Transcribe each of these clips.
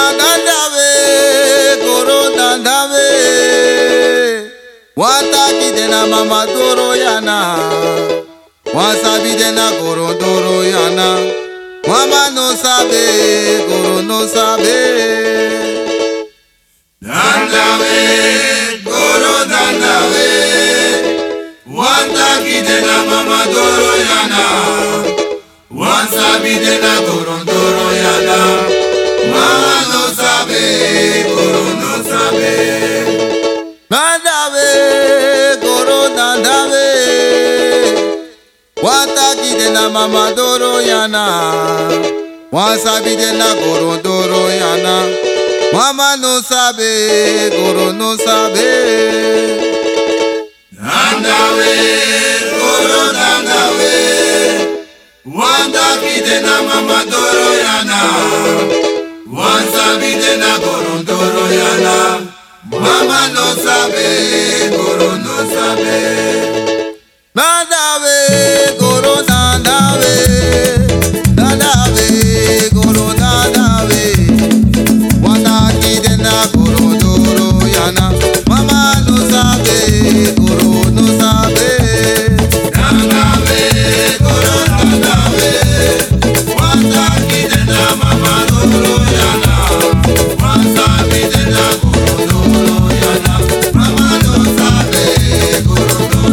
dandave, goro dandave. Wata kidena mama doro yana. Wasabi dena goro doro yana. Mama no sabe, goro no sabe. Dandave, goro dandave. Wanta kidena mama doro yana. Wasabi dena goro doro yana. Mama no sabe, goro no sabe. Dandave, goro dandave. Wata kidena mama doro yana. Wasabi dena goro doro yana. Mama no sabe, goro no sabe. Dandave, goro dandave. Wanta kidena mama doro yana. Wasabi dena goro doro yana. Mama no sabe, goro no sabe. Dandave, goro dandave. Dandave, goro dandave. Wata kidena goro doro yana. Mama no sabe, goro no sabe. Dandave, goro dandave. Wanta kidena mama doro yana. Wasabi dena goro doro yana. Mama no sabe, goro no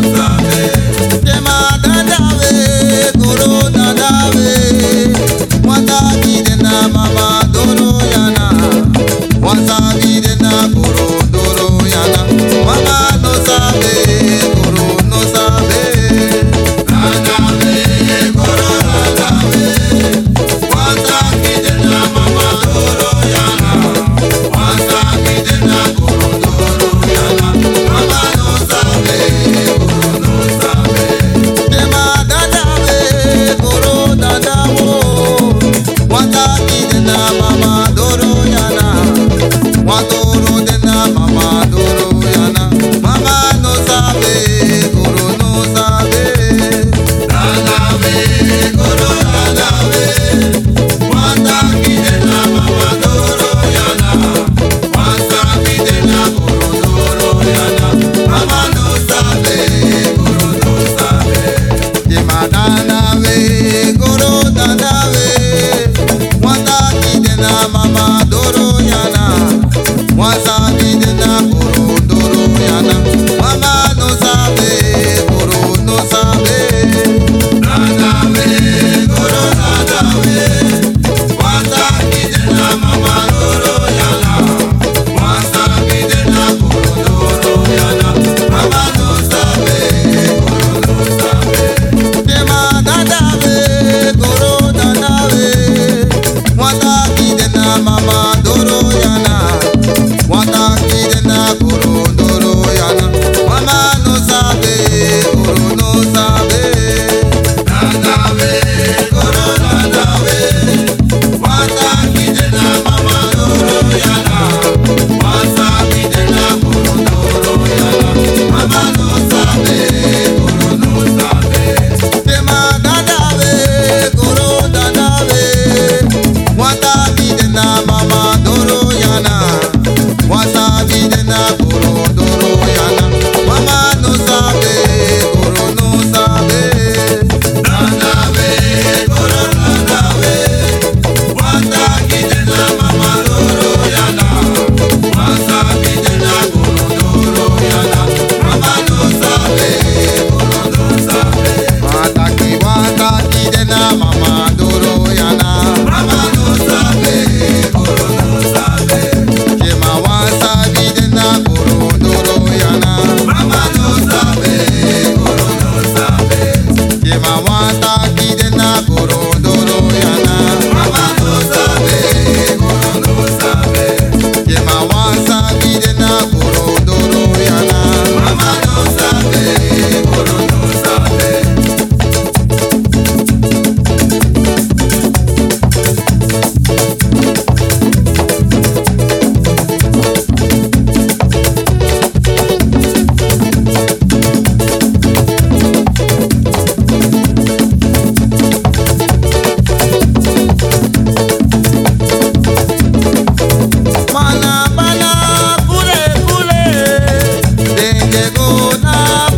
yana